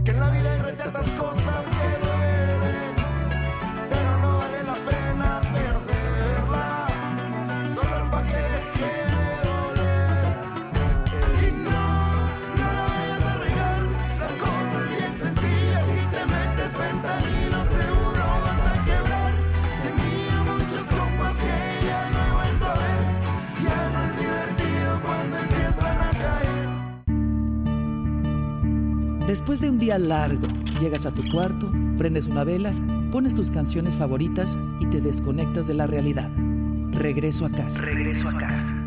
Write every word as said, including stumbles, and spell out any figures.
que en la vida hay ciertas cosas que duelen, pero no vale la pena perderla, solo pa' que deje de doler. Y no, no la vayas a regar, la cosa es bien sencilla, si te metes fentanilo seguro vas a quebrar. Tenía muchos compas que ya no he vuelto a ver, ya no es divertido cuando empiezan a caer. Después de un día largo, llegas a tu cuarto, prendes una vela, pones tus canciones favoritas y te desconectas de la realidad. Regreso a casa. Regreso a casa.